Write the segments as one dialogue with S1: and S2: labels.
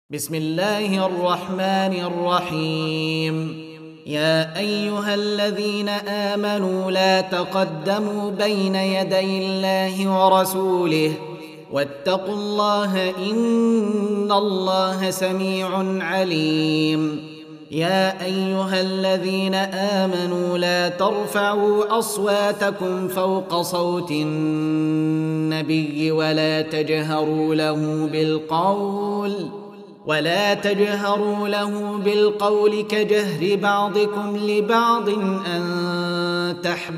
S1: بسم الله الرحمن الرحيم. يا أيها الذين آمنوا لا تقدموا بين يدي الله ورسوله واتقوا الله إن الله سميع عليم. يا أيها الذين آمنوا لا ترفعوا أصواتكم فوق صوت النبي ولا تجهروا له بالقول كجهر بعضكم لبعض أن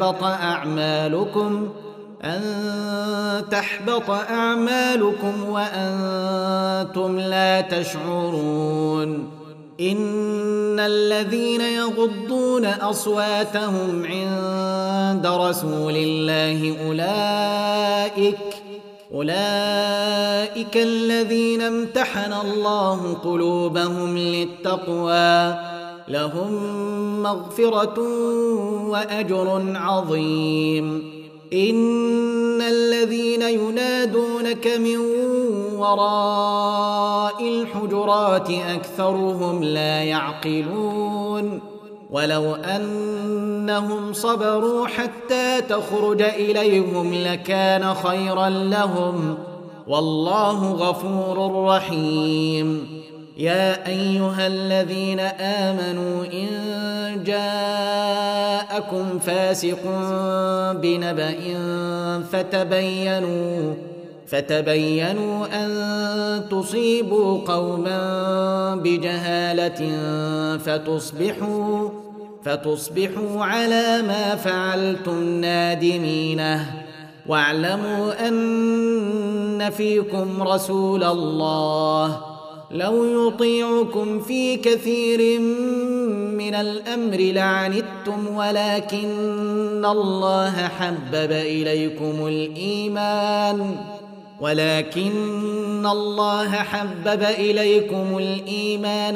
S1: تحبط أعمالكم وأنتم لا تشعرون. إن الذين يغضون أصواتهم عند رسول الله أولئك الذين امتحن الله قلوبهم للتقوى لهم مغفرة وأجر عظيم. إن الذين ينادونك من وراء الحجرات أكثرهم لا يعقلون. ولو أنهم صبروا حتى تخرج إليهم لكان خيرا لهم والله غفور رحيم. يا أيها الذين آمنوا إن جاءكم فاسق بنبأ فتبينوا أن تصيبوا قوما بجهالة فتصبحوا على ما فعلتم نادمين. واعلموا أن فيكم رسول الله لو يطيعكم في كثير من الأمر لعنتم ولكن الله حبب إليكم الإيمان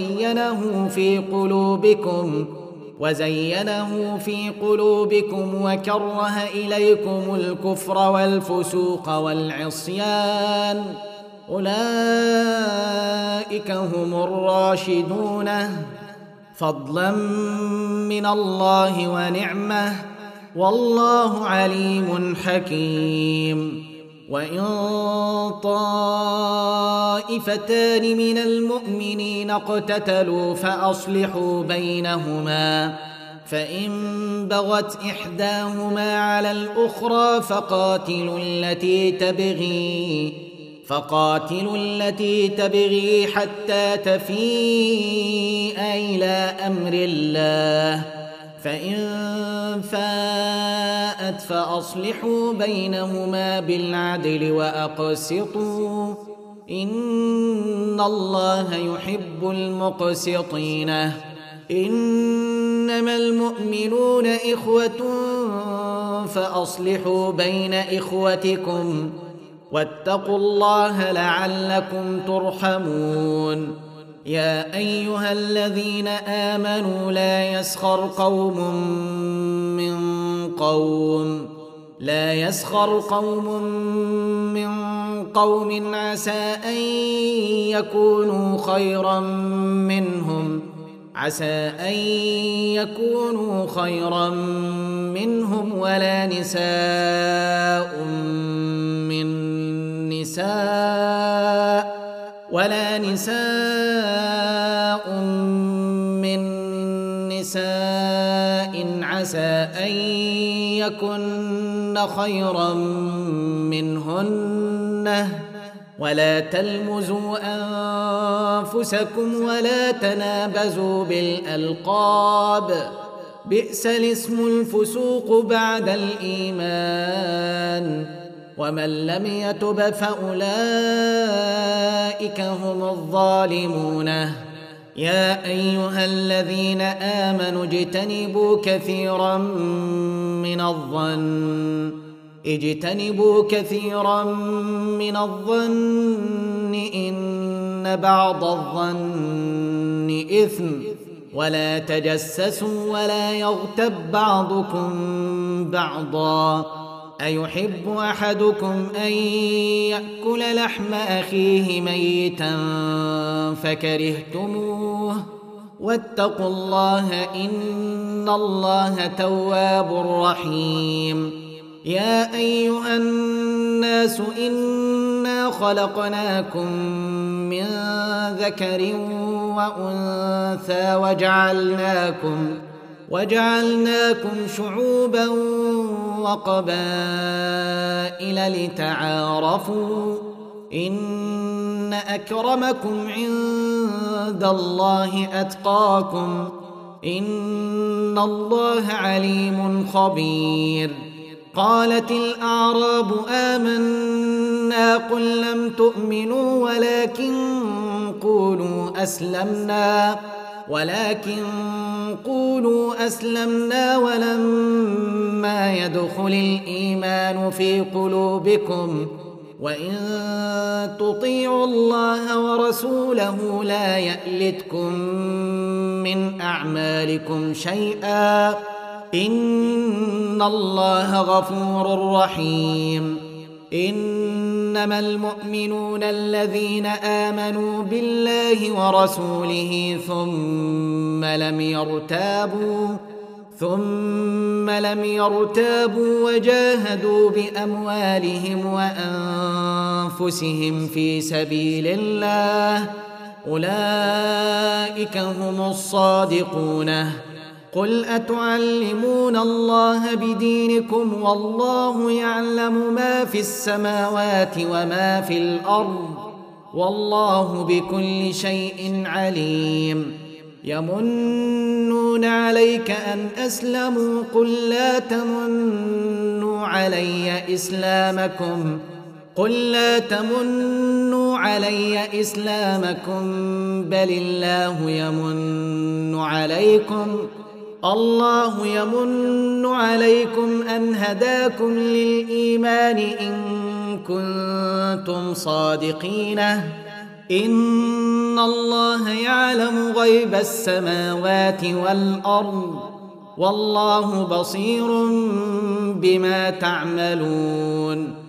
S1: وزينه في قلوبكم وكره إليكم الكفر والفسوق والعصيان أولئك هم الراشدون فضلا من الله ونعمة والله عليم حكيم. وإن طائفتان من المؤمنين اقتتلوا فأصلحوا بينهما فإن بغت إحداهما على الأخرى فقاتلوا التي تبغي حتى تفيء إلى أمر الله فإن فاءت فأصلحوا بينهما بالعدل وأقسطوا إن الله يحب المقسطين. إنما المؤمنون إخوة فأصلحوا بين إخوتكم واتقوا الله لعلكم ترحمون. يا أيها الذين آمنوا لا يسخر قوم من قوم عسى أن يكونوا خيرا منهم ولا نساء من نساء عسى أن يكن خيرا منهن. ولا تلمزوا أنفسكم ولا تنابزوا بالألقاب بئس الاسم الفسوق بعد الإيمان ومن لم يتب فأولئك هم الظالمون. يا أيها الذين آمنوا اجتنبوا كثيرا من الظن إن بعض الظن إثم ولا تجسسوا ولا يغتب بعضكم بعضا أيحب أحدكم أن يأكل لحم أخيه ميتا فكرهتموه واتقوا الله إن الله تواب رحيم يا أيها الناس إنا خلقناكم من ذكر وأنثى وجعلناكم شعوبا وقبائل لتعارفوا إن أكرمكم عند الله أتقاكم إن الله عليم خبير قالت الأعراب آمنا قل لم تؤمنوا ولكن قولوا أسلمنا ولما يدخل الإيمان في قلوبكم وإن تطيعوا الله ورسوله لا يألتكم من أعمالكم شيئا إن الله غفور رحيم إنما المؤمنون الذين آمنوا بالله ورسوله ثم لم يرتابوا وجاهدوا بأموالهم وأنفسهم في سبيل الله أولئك هم الصادقون قل أتعلمون الله بدينكم والله يعلم ما في السماوات وما في الأرض والله بكل شيء عليم يمنون عليك أن أسلموا قل لا تمنوا علي إسلامكم بل الله يمن عليكم أن هداكم للإيمان إن كنتم صادقين إن الله يعلم غيب السماوات والأرض والله بصير بما تعملون